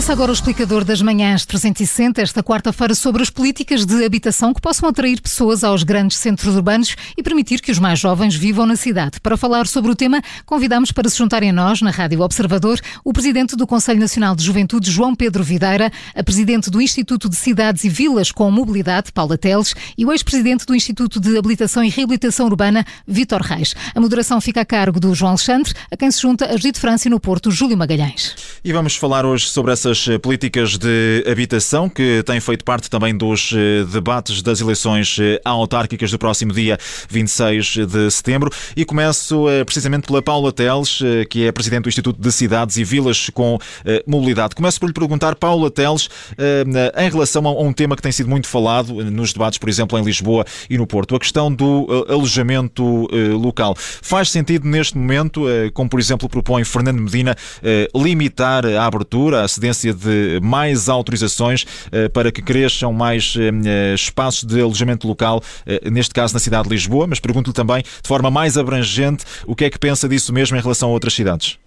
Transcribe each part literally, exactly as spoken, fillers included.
Começa agora o Explicador das Manhãs trezentos e sessenta, esta quarta-feira, sobre as políticas de habitação que possam atrair pessoas aos grandes centros urbanos e permitir que os mais jovens vivam na cidade. Para falar sobre o tema, convidamos para se juntarem a nós, na Rádio Observador, o Presidente do Conselho Nacional de Juventude, João Pedro Videira, a Presidente do Instituto de Cidades e Vilas com Mobilidade, Paula Teles, e o ex-Presidente do Instituto de Habilitação e Reabilitação Urbana, Vítor Reis. A moderação fica a cargo do João Alexandre, a quem se junta a Judite França e no Porto, Júlio Magalhães. E vamos falar hoje sobre essas políticas de habitação que têm feito parte também dos debates das eleições autárquicas do próximo dia vinte e seis de setembro. E começo precisamente pela Paula Teles, que é Presidente do Instituto de Cidades e Vilas com Mobilidade. Começo por lhe perguntar, Paula Teles, em relação a um tema que tem sido muito falado nos debates, por exemplo, em Lisboa e no Porto, a questão do alojamento local. Faz sentido neste momento, como por exemplo propõe Fernando Medina, limitar a abertura, a cedência de mais autorizações para que cresçam mais espaços de alojamento local, neste caso na cidade de Lisboa, mas pergunto-lhe também, de forma mais abrangente, o que é que pensa disso mesmo em relação a outras cidades?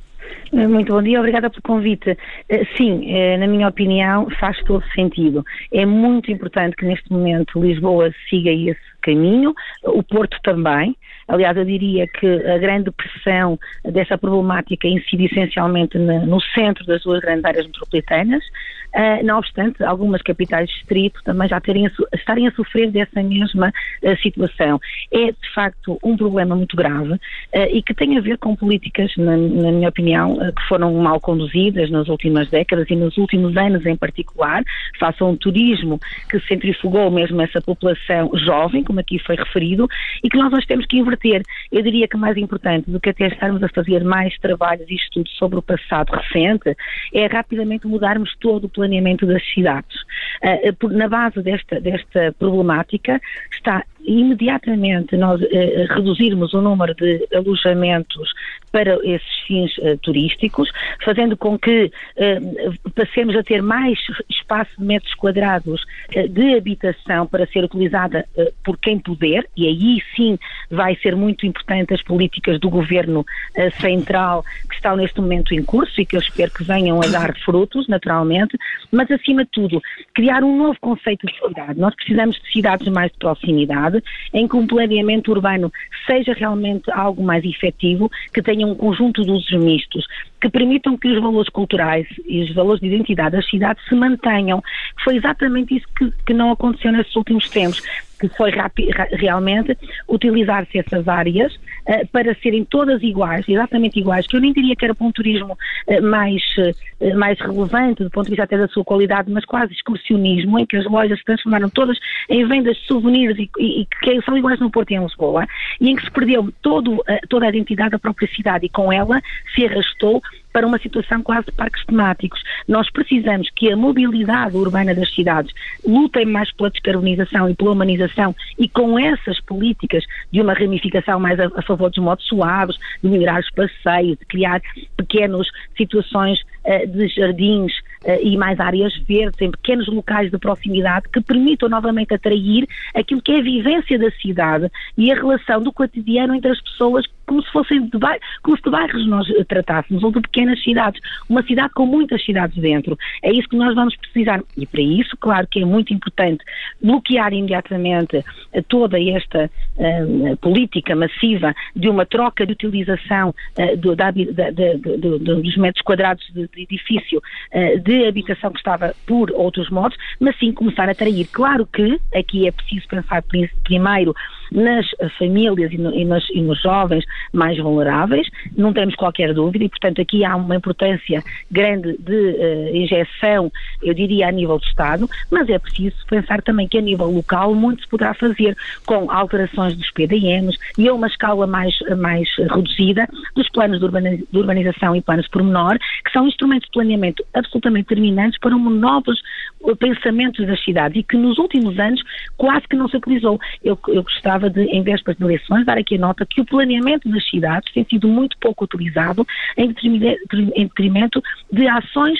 Muito bom dia, obrigada pelo convite. Sim, na minha opinião faz todo sentido. É muito importante que neste momento Lisboa siga esse caminho, o Porto também. Aliás, eu diria que a grande pressão dessa problemática incide essencialmente no centro das duas grandes áreas metropolitanas. Uh, não obstante, algumas capitais de distrito também já terem a, estarem a sofrer dessa mesma uh, situação. É, de facto, um problema muito grave uh, e que tem a ver com políticas, na, na minha opinião, uh, que foram mal conduzidas nas últimas décadas e nos últimos anos em particular, face a um turismo que centrifugou mesmo essa população jovem, como aqui foi referido, e que nós hoje temos que inverter. Eu diria que mais importante do que até estarmos a fazer mais trabalhos e estudos sobre o passado recente, é rapidamente mudarmos todo o planeamento das cidades. Uh, na base desta, desta problemática está imediatamente nós uh, reduzirmos o número de alojamentos para esses fins uh, turísticos, fazendo com que uh, passemos a ter mais espaço de metros quadrados uh, de habitação para ser utilizada uh, por quem puder, e aí sim vai ser muito importante as políticas do Governo uh, Central que estão neste momento em curso e que eu espero que venham a dar frutos, naturalmente, mas acima de tudo, criar um novo conceito de cidade. Nós precisamos de cidades mais de proximidade, em que um planeamento urbano seja realmente algo mais efetivo, que tenha um conjunto de usos mistos, que permitam que os valores culturais e os valores de identidade das cidades se mantenham. Foi exatamente isso que, que não aconteceu nesses últimos tempos, que foi rapi- realmente utilizar-se essas áreas uh, para serem todas iguais, exatamente iguais, que eu nem diria que era para um turismo uh, mais, uh, mais relevante do ponto de vista até da sua qualidade, mas quase excursionismo, em que as lojas se transformaram todas em vendas de souvenirs e, e, e que são iguais no Porto e em Lisboa, e em que se perdeu todo, uh, toda a identidade da própria cidade e com ela se arrastou para uma situação quase de parques temáticos. Nós precisamos que a mobilidade urbana das cidades lutem mais pela descarbonização e pela humanização, e com essas políticas de uma ramificação mais a, a favor dos modos suaves, de melhorar os passeios, de criar pequenas situações uh, de jardins uh, e mais áreas verdes em pequenos locais de proximidade que permitam novamente atrair aquilo que é a vivência da cidade e a relação do cotidiano entre as pessoas, como se fossem de bairros, como se de bairros nós tratássemos, ou de pequenas cidades, uma cidade com muitas cidades dentro. É isso que nós vamos precisar, e para isso, claro que é muito importante bloquear imediatamente toda esta uh, política massiva de uma troca de utilização uh, do, da, da, da, do, dos metros quadrados de, de edifício uh, de habitação que estava por outros modos, mas sim começar a atrair. Claro que aqui é preciso pensar primeiro nas famílias e, no, e, nas, e nos jovens mais vulneráveis, não temos qualquer dúvida, e portanto aqui há uma importância grande de uh, injeção, eu diria a nível do Estado, mas é preciso pensar também que a nível local muito se poderá fazer com alterações dos P D Ms e a uma escala mais, mais reduzida dos planos de, urbaniz, de urbanização e planos pormenor, que são instrumentos de planeamento absolutamente determinantes para um novos pensamentos das cidades e que nos últimos anos quase que não se utilizou. Eu, eu gostava de, em vésperas de eleições, dar aqui a nota que o planeamento das cidades tem sido muito pouco utilizado em detrimento de ações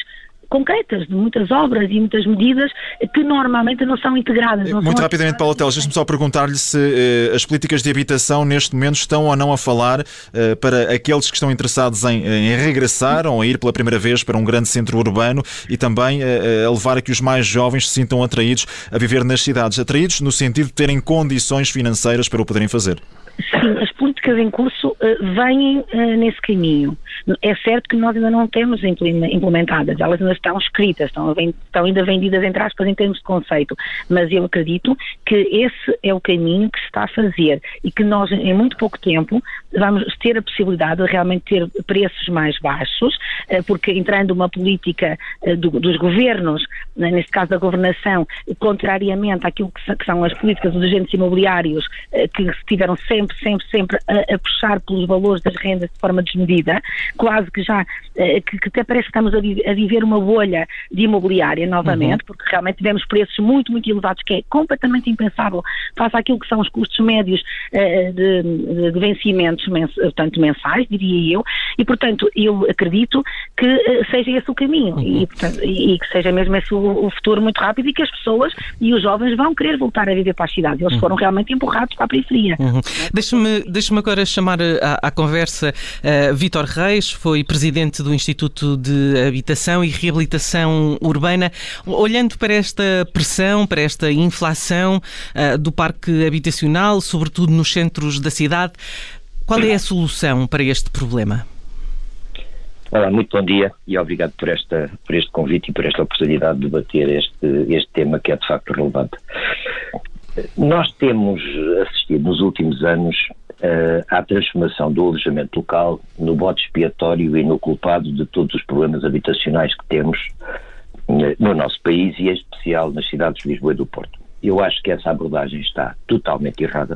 concretas, de muitas obras e muitas medidas que normalmente não são integradas. Não Muito são rapidamente, Paula Teles, deixe-me só perguntar-lhe se uh, as políticas de habitação neste momento estão ou não a falar uh, para aqueles que estão interessados em, em regressar ou a ir pela primeira vez para um grande centro urbano e também uh, a levar a que os mais jovens se sintam atraídos a viver nas cidades. Atraídos no sentido de terem condições financeiras para o poderem fazer. Sim, as políticas em curso uh, vêm uh, nesse caminho. É certo que nós ainda não temos implementadas, elas ainda estão escritas, estão, estão ainda vendidas, entre aspas, em termos de conceito, mas eu acredito que esse é o caminho que se está a fazer e que nós, em muito pouco tempo, vamos ter a possibilidade de realmente ter preços mais baixos, uh, porque entrando uma política uh, do, dos governos, uh, neste caso da governação, contrariamente àquilo que, que são as políticas dos agentes imobiliários, uh, que estiveram sempre sempre, sempre a, a puxar pelos valores das rendas de forma desmedida, quase que já, que, que até parece que estamos a, vi, a viver uma bolha de imobiliária novamente, uhum. porque realmente tivemos preços muito, muito elevados, que é completamente impensável face àquilo que são os custos médios uh, de, de, de vencimentos, mens, portanto, mensais, diria eu, e portanto eu acredito que uh, seja esse o caminho, uhum. e, portanto, e, e que seja mesmo esse o, o futuro muito rápido e que as pessoas e os jovens vão querer voltar a viver para as cidades, eles uhum. foram realmente empurrados para a periferia. Uhum. Deixa-me, deixa-me agora chamar à, à conversa uh, Vítor Reis, foi presidente do Instituto de Habitação e Reabilitação Urbana. Olhando para esta pressão, para esta inflação uh, do parque habitacional, sobretudo nos centros da cidade, qual é a solução para este problema? Olá, muito bom dia e obrigado por, esta, por este convite e por esta oportunidade de debater este, este tema que é de facto relevante. Nós temos assistido nos últimos anos uh, à transformação do alojamento local no bode expiatório e no culpado de todos os problemas habitacionais que temos uh, no nosso país e em especial nas cidades de Lisboa e do Porto. Eu acho que essa abordagem está totalmente errada.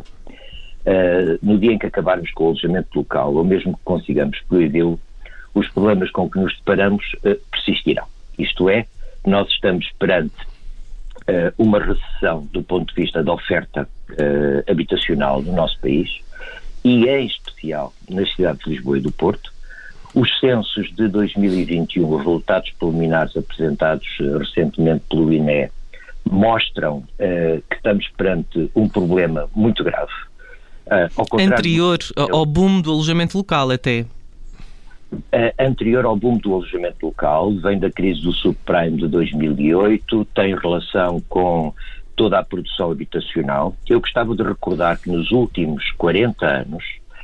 Uh, no dia em que acabarmos com o alojamento local, ou mesmo que consigamos proibi-lo, os problemas com que nos deparamos uh, persistirão. Isto é, nós estamos perante Uh, uma recessão do ponto de vista da oferta uh, habitacional no nosso país e, em especial, nas cidades de Lisboa e do Porto. Os censos de dois mil e vinte e um, os resultados preliminares apresentados uh, recentemente pelo I N E, mostram uh, que estamos perante um problema muito grave. Uh, ao Anterior do... ao boom do alojamento local, até. Uh, anterior ao boom do alojamento local, vem da crise do subprime de dois mil e oito, tem relação com toda a produção habitacional. Eu gostava de recordar que nos últimos quarenta anos,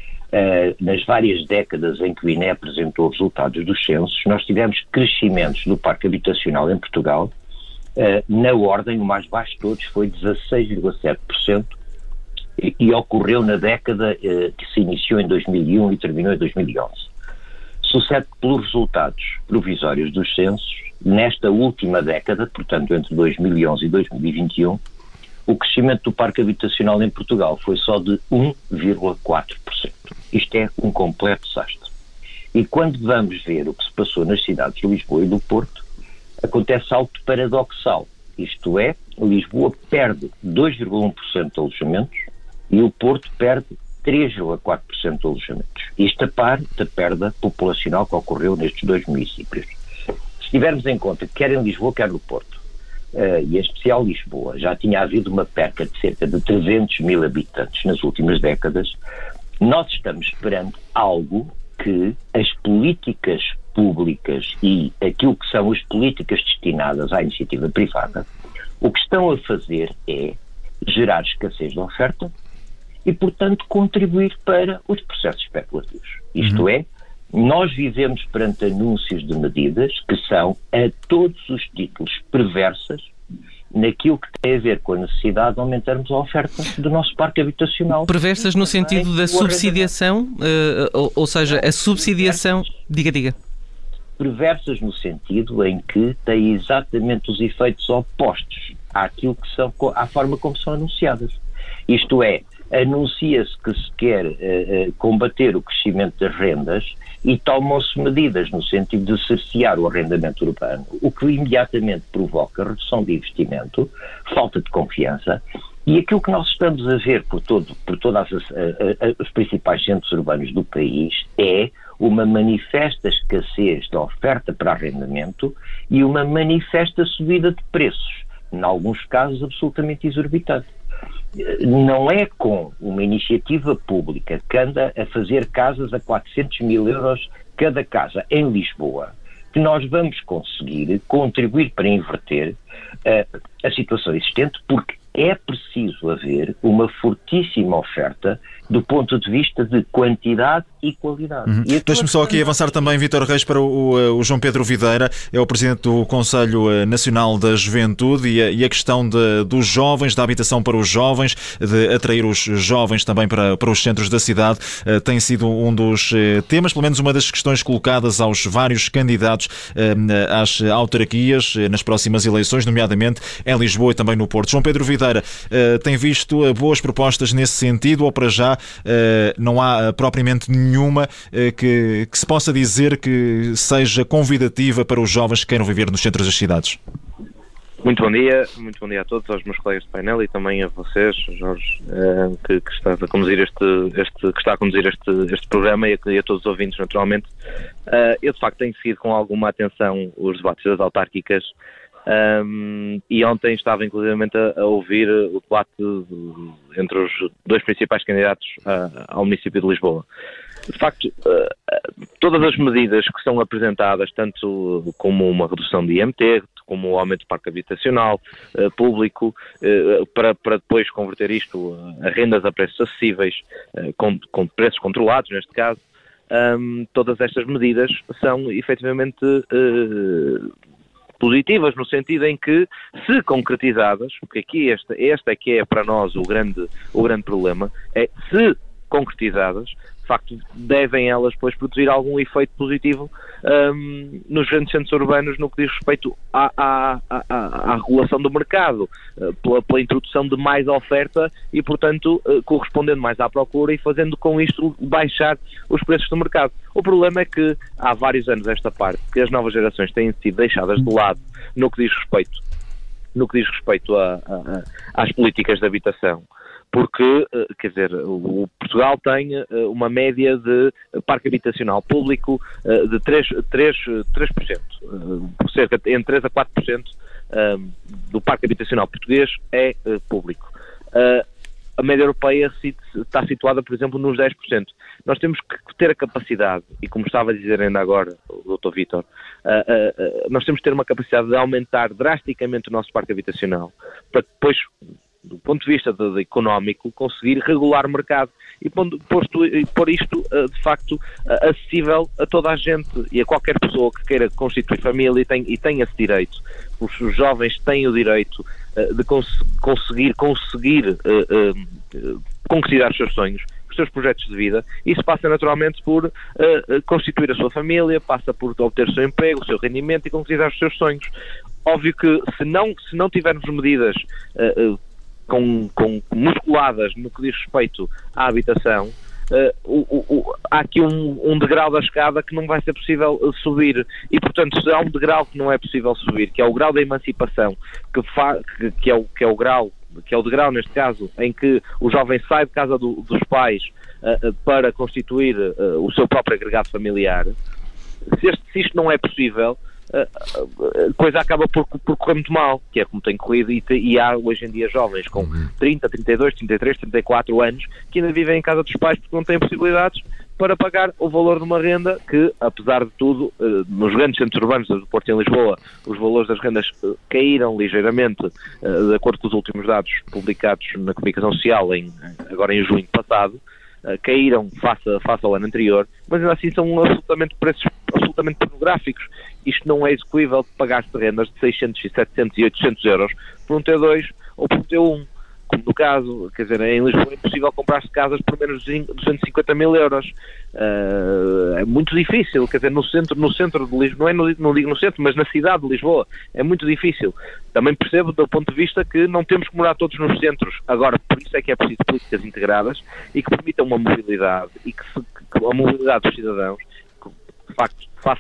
uh, nas várias décadas em que o I N E apresentou os resultados dos censos, nós tivemos crescimentos do parque habitacional em Portugal, uh, na ordem, o mais baixo de todos foi dezasseis vírgula sete por cento e, e ocorreu na década uh, que se iniciou em dois mil e um e terminou em dois mil e onze. Sucede que, pelos resultados provisórios dos censos, nesta última década, portanto entre dois mil e onze e dois mil e vinte e um, o crescimento do parque habitacional em Portugal foi só de um vírgula quatro por cento. Isto é um completo desastre. E quando vamos ver o que se passou nas cidades de Lisboa e do Porto, acontece algo paradoxal. Isto é, Lisboa perde dois vírgula um por cento de alojamentos e o Porto perde três vírgula quatro por cento de alojamentos. Isto a par da perda populacional que ocorreu nestes dois municípios. Se tivermos em conta que quer em Lisboa, quer no Porto, uh, e em especial Lisboa, já tinha havido uma perca de cerca de trezentos mil habitantes nas últimas décadas, nós estamos perante algo que as políticas públicas e aquilo que são as políticas destinadas à iniciativa privada, o que estão a fazer é gerar escassez de oferta e, portanto, contribuir para os processos especulativos. Isto uhum. é, nós vivemos perante anúncios de medidas que são, a todos os títulos, perversas naquilo que tem a ver com a necessidade de aumentarmos a oferta do nosso parque habitacional. Perversas no sentido da subsidiação, uh, ou, ou seja, a subsidiação... Diga, diga. Perversas no sentido em que têm exatamente os efeitos opostos àquilo que são, à forma como são anunciadas. Isto é, anuncia-se que se quer uh, uh, combater o crescimento das rendas e tomam-se medidas no sentido de cercear o arrendamento urbano, o que imediatamente provoca redução de investimento, falta de confiança E aquilo que nós estamos a ver por, todo, por todos os principais centros urbanos do país é uma manifesta escassez da oferta para arrendamento e uma manifesta subida de preços, em alguns casos absolutamente exorbitante. Não é com uma iniciativa pública que anda a fazer casas a quatrocentos mil euros cada casa em Lisboa que nós vamos conseguir contribuir para inverter uh, a situação existente, porque é preciso haver uma fortíssima oferta do ponto de vista de quantidade e qualidade. Uhum. Deixe-me só aqui avançar também, Vítor Reis, para o, o João Pedro Videira, é o Presidente do Conselho Nacional da Juventude, e a, e a questão de, dos jovens, da habitação para os jovens, de atrair os jovens também para, para os centros da cidade, uh, tem sido um dos uh, temas, pelo menos uma das questões colocadas aos vários candidatos uh, às autarquias uh, nas próximas eleições, nomeadamente em Lisboa e também no Porto. João Pedro Videira, uh, tem visto uh, boas propostas nesse sentido, ou para já uh, não há uh, propriamente nenhuma uh, que, que se possa dizer que seja convidativa para os jovens que queiram viver nos centros das cidades? Muito bom dia, muito bom dia a todos, aos meus colegas de painel e também a vocês, Jorge, uh, que, que, está a conduzir este, este, que está a conduzir este, este programa, e a, e a todos os ouvintes, naturalmente. Uh, eu, de facto, tenho seguido com alguma atenção os debates das autárquicas. Um, e ontem estava inclusivamente a, a ouvir o debate entre os dois principais candidatos a, ao município de Lisboa. De facto, uh, todas as medidas que são apresentadas, tanto como uma redução de I M T, como o aumento do parque habitacional uh, público, uh, para, para depois converter isto a rendas a preços acessíveis, uh, com, com preços controlados neste caso, um, todas estas medidas são efetivamente uh, positivas, no sentido em que, se concretizadas, porque aqui este, este é que é para nós o grande, o grande problema, é se concretizadas, de facto, devem elas depois produzir algum efeito positivo um, nos grandes centros urbanos no que diz respeito à, à, à, à regulação do mercado, uh, pela, pela introdução de mais oferta e, portanto, uh, correspondendo mais à procura e fazendo com isto baixar os preços do mercado. O problema é que há vários anos esta parte, que as novas gerações têm sido deixadas de lado no que diz respeito, no que diz respeito a, a, a, às políticas de habitação. Porque, quer dizer, o Portugal tem uma média de parque habitacional público de três por cento, cerca de entre três a quatro por cento do parque habitacional português é público. A média europeia está situada, por exemplo, nos dez por cento. Nós temos que ter a capacidade, e como estava a dizer ainda agora o doutor Vítor, nós temos que ter uma capacidade de aumentar drasticamente o nosso parque habitacional, para depois, do ponto de vista de, de económico, conseguir regular o mercado e posto, pôr isto, de facto, acessível a toda a gente e a qualquer pessoa que queira constituir família e tem, e tem esse direito. Os, os jovens têm o direito de cons conseguir, conseguir uh, uh, concretizar os seus sonhos, os seus projetos de vida. Isso passa naturalmente por uh, constituir a sua família, passa por obter o seu emprego, o seu rendimento e concretizar os seus sonhos. Óbvio que se não, se não tivermos medidas uh, uh, Com, com musculadas no que diz respeito à habitação, uh, o, o, há aqui um, um degrau da escada que não vai ser possível uh, subir, e portanto, se há um degrau que não é possível subir, que é o grau da emancipação, que, fa, que, que, é, o, que é o grau, que é o degrau neste caso, em que o jovem sai de casa do, dos pais uh, uh, para constituir uh, o seu próprio agregado familiar, se, este, se isto não é possível, a coisa acaba por, por correr muito mal, que é como tem corrido, e, e há hoje em dia jovens com trinta, trinta e dois, trinta e três, trinta e quatro anos que ainda vivem em casa dos pais porque não têm possibilidades para pagar o valor de uma renda que, apesar de tudo, nos grandes centros urbanos do Porto e em Lisboa, os valores das rendas caíram ligeiramente, de acordo com os últimos dados publicados na comunicação social em, agora em junho passado, caíram face, face ao ano anterior, mas ainda assim são absolutamente preços absolutamente pornográficos. Isto não é execuível de pagar-se rendas de seiscentos, setecentos e oitocentos euros por um T dois ou por um T um. Como no caso, quer dizer, em Lisboa é impossível comprar-se casas por menos de duzentos e cinquenta mil euros. Uh, é muito difícil, quer dizer, no centro, no centro de Lisboa, não é no, não digo no centro, mas na cidade de Lisboa, é muito difícil. Também percebo do ponto de vista que não temos que morar todos nos centros. Agora, por isso é que é preciso políticas integradas e que permitam uma mobilidade, e que, se, que a mobilidade dos cidadãos, que, de facto, faça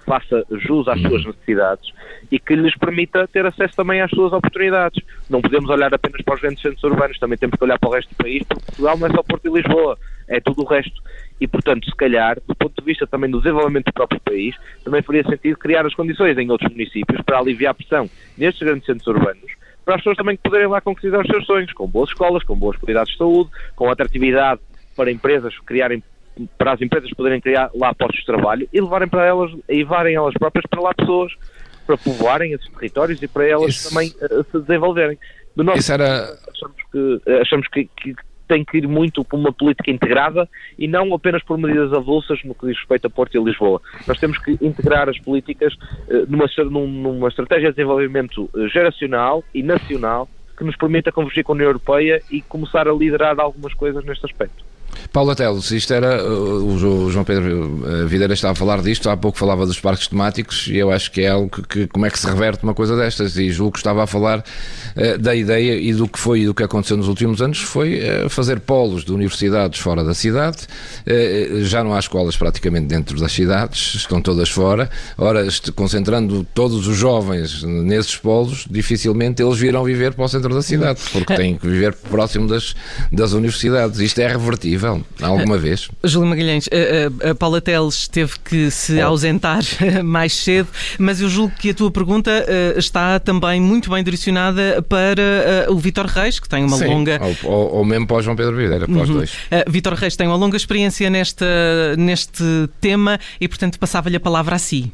faça jus às suas necessidades e que lhes permita ter acesso também às suas oportunidades. Não podemos olhar apenas para os grandes centros urbanos, também temos que olhar para o resto do país, porque Portugal não é só Porto e Lisboa, é tudo o resto. E, portanto, se calhar, do ponto de vista também do desenvolvimento do próprio país, também faria sentido criar as condições em outros municípios para aliviar a pressão nestes grandes centros urbanos, para as pessoas também poderem lá concretizar os seus sonhos, com boas escolas, com boas qualidades de saúde, com atratividade para empresas criarem, para as empresas poderem criar lá postos de trabalho e levarem para elas, e levarem elas próprias para lá pessoas, para povoarem esses territórios e para elas Isso... também uh, se desenvolverem. Do nosso Isso era... achamos que, achamos que, que tem que ir muito por uma política integrada e não apenas por medidas avulsas no que diz respeito a Porto e Lisboa. Nós temos que integrar as políticas uh, numa, numa estratégia de desenvolvimento uh, geracional e nacional que nos permita convergir com a União Europeia e começar a liderar algumas coisas neste aspecto. Paulo Teles, isto era, o João Pedro Videira estava a falar disto, há pouco falava dos parques temáticos e eu acho que é algo que, que como é que se reverte uma coisa destas, e julgo que estava a falar uh, da ideia e do que foi e do que aconteceu nos últimos anos foi uh, fazer polos de universidades fora da cidade, uh, já não há escolas praticamente dentro das cidades, estão todas fora, ora concentrando todos os jovens nesses polos, dificilmente eles virão viver para o centro da cidade, porque têm que viver próximo das, das universidades. Isto é revertível alguma vez? Júlio Magalhães, a, a Paula Teles teve que se ausentar mais cedo, mas eu julgo que a tua pergunta uh, está também muito bem direcionada para uh, o Vítor Reis, que tem uma Sim, longa... Ou, ou, ou mesmo para o João Pedro Videira, para os uhum. dois. Uh, Vítor Reis tem uma longa experiência nesta, neste tema e, portanto, passava-lhe a palavra a si.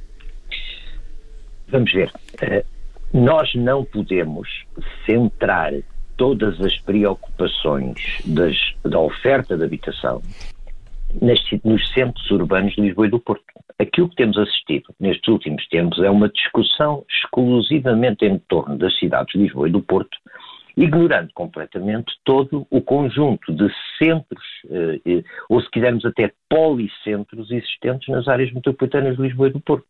Vamos ver. Uh, nós não podemos centrar todas as preocupações das, da oferta de habitação nas, nos centros urbanos de Lisboa e do Porto. Aquilo que temos assistido nestes últimos tempos é uma discussão exclusivamente em torno das cidades de Lisboa e do Porto, ignorando completamente todo o conjunto de centros, eh, ou se quisermos até policentros existentes nas áreas metropolitanas de Lisboa e do Porto.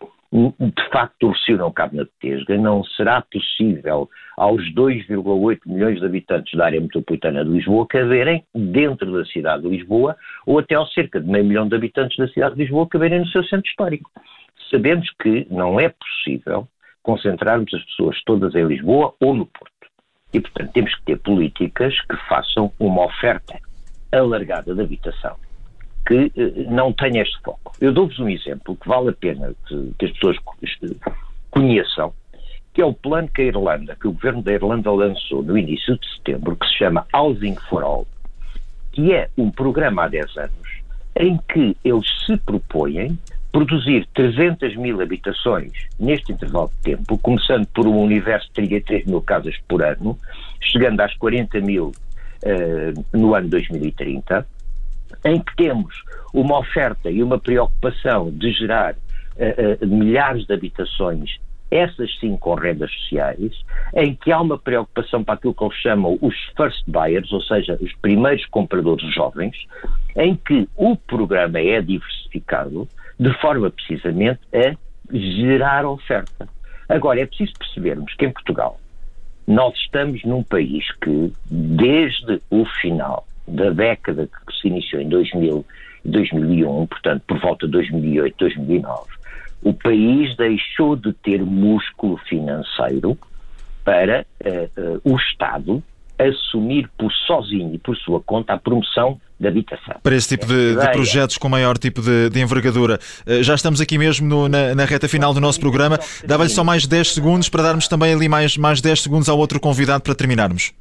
De facto, o Recio não cabe na Betesga, não será possível aos dois vírgula oito milhões de habitantes da área metropolitana de Lisboa caberem dentro da cidade de Lisboa, ou até aos cerca de meio milhão de habitantes da cidade de Lisboa caberem no seu centro histórico. Sabemos que não é possível concentrarmos as pessoas todas em Lisboa ou no Porto. E, portanto, temos que ter políticas que façam uma oferta alargada de habitação, que eh, não tenha este foco. Eu dou-vos um exemplo que vale a pena que, que as pessoas conheçam, que é o plano que a Irlanda, que o governo da Irlanda lançou no início de setembro, que se chama Housing for All, que é um programa há dez anos, em que eles se propõem produzir trezentas mil habitações neste intervalo de tempo, começando por um universo de trinta e três mil casas por ano, chegando às quarenta mil uh, no ano dois mil e trinta, em que temos uma oferta e uma preocupação de gerar uh, uh, milhares de habitações, essas sim com rendas sociais, em que há uma preocupação para aquilo que eles chamam os first buyers, ou seja, os primeiros compradores jovens, em que o programa é diversificado de forma precisamente a gerar oferta. Agora, é preciso percebermos que em Portugal nós estamos num país que, desde o final da década que se iniciou em dois mil, dois mil e um, portanto, por volta de dois mil e oito, dois mil e nove, o país deixou de ter músculo financeiro para uh, uh, o Estado assumir por sozinho e por sua conta a promoção da habitação. Para esse tipo de, de projetos com maior tipo de, de envergadura. Uh, já estamos aqui mesmo no, na, na reta final do nosso programa. Dava-lhe só mais dez segundos para darmos também ali mais, mais dez segundos ao outro convidado para terminarmos.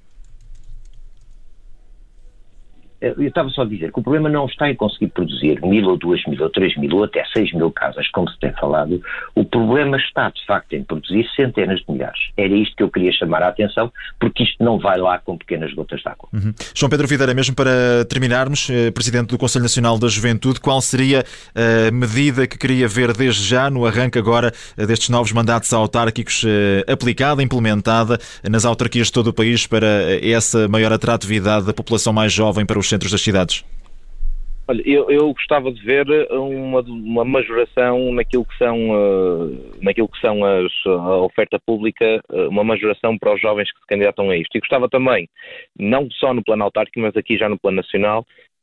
Eu estava só a dizer que o problema não está em conseguir produzir mil ou duas mil ou três mil ou até seis mil casas, como se tem falado. O problema está, de facto, em produzir centenas de milhares. Era isto que eu queria chamar a atenção, porque isto não vai lá com pequenas gotas de água. Uhum. João Pedro Videira, mesmo para terminarmos, eh, Presidente do Conselho Nacional da Juventude, qual seria a medida que queria ver desde já, no arranque agora eh, destes novos mandatos autárquicos, eh, aplicada, implementada nas autarquias de todo o país para essa maior atratividade da população mais jovem para os centros das cidades? Olha, eu, eu gostava de ver uma, uma majoração naquilo que são, uh, naquilo que são as, a oferta pública, uh, uma majoração para os jovens que se candidatam a isto. E gostava também, não só no plano autárquico, mas aqui já no plano nacional, que um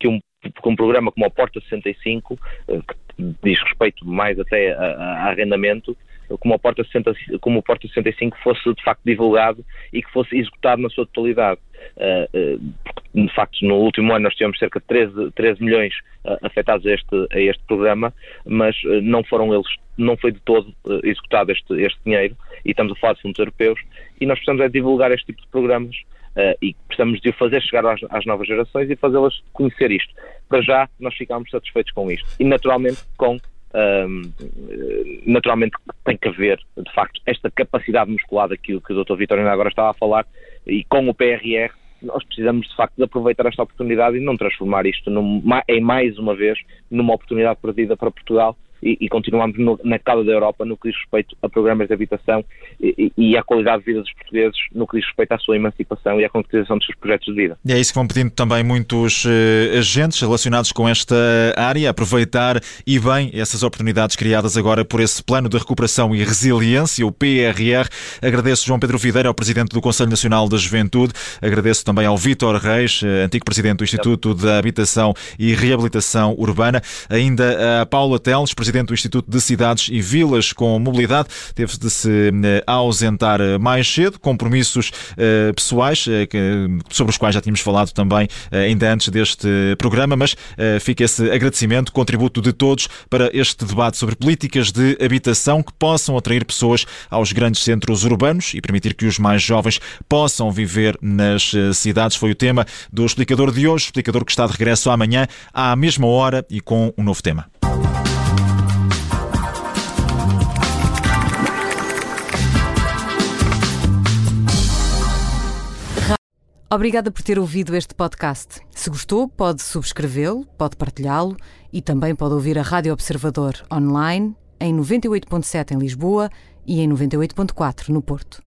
com um programa como o Porta sessenta e cinco, que diz respeito mais até a, a, a arrendamento, como o Porta sessenta, como o Porta sessenta e cinco fosse de facto divulgado e que fosse executado na sua totalidade. Uh, uh, de facto, no último ano nós tivemos cerca de treze, treze milhões uh, afetados a este, a este programa, mas uh, não foram eles, não foi de todo uh, executado este, este dinheiro, e estamos a falar de fundos europeus, e nós precisamos é divulgar este tipo de programas uh, e precisamos de o fazer chegar às, às novas gerações e fazê-las conhecer isto. Para já, nós ficamos satisfeitos com isto, e naturalmente com Um, naturalmente tem que haver, de facto, esta capacidade musculada que, que o doutor Vitorino agora estava a falar, e com o P R R nós precisamos, de facto, de aproveitar esta oportunidade e não transformar isto num, em mais uma vez numa oportunidade perdida para Portugal, e, e continuamos no, na cauda da Europa no que diz respeito a programas de habitação e, e à qualidade de vida dos portugueses, no que diz respeito à sua emancipação e à concretização dos seus projetos de vida. E é isso que vão pedindo também muitos uh, agentes relacionados com esta área, aproveitar e bem essas oportunidades criadas agora por esse Plano de Recuperação e Resiliência, o P R R. Agradeço João Pedro Videira, ao Presidente do Conselho Nacional da Juventude, agradeço também ao Vítor Reis, antigo Presidente do Instituto da Habitação e Reabilitação Urbana, ainda a Paula Teles, Presidente do Instituto de Cidades e Vilas com Mobilidade, teve de se ausentar mais cedo, compromissos uh, pessoais, uh, que, sobre os quais já tínhamos falado também uh, ainda antes deste programa, mas uh, fica esse agradecimento, contributo de todos para este debate sobre políticas de habitação que possam atrair pessoas aos grandes centros urbanos e permitir que os mais jovens possam viver nas uh, cidades. Foi o tema do Explicador de hoje, Explicador que está de regresso amanhã à mesma hora e com um novo tema. Obrigada por ter ouvido este podcast. Se gostou, pode subscrevê-lo, pode partilhá-lo e também pode ouvir a Rádio Observador online em noventa e oito ponto sete em Lisboa e em noventa e oito ponto quatro no Porto.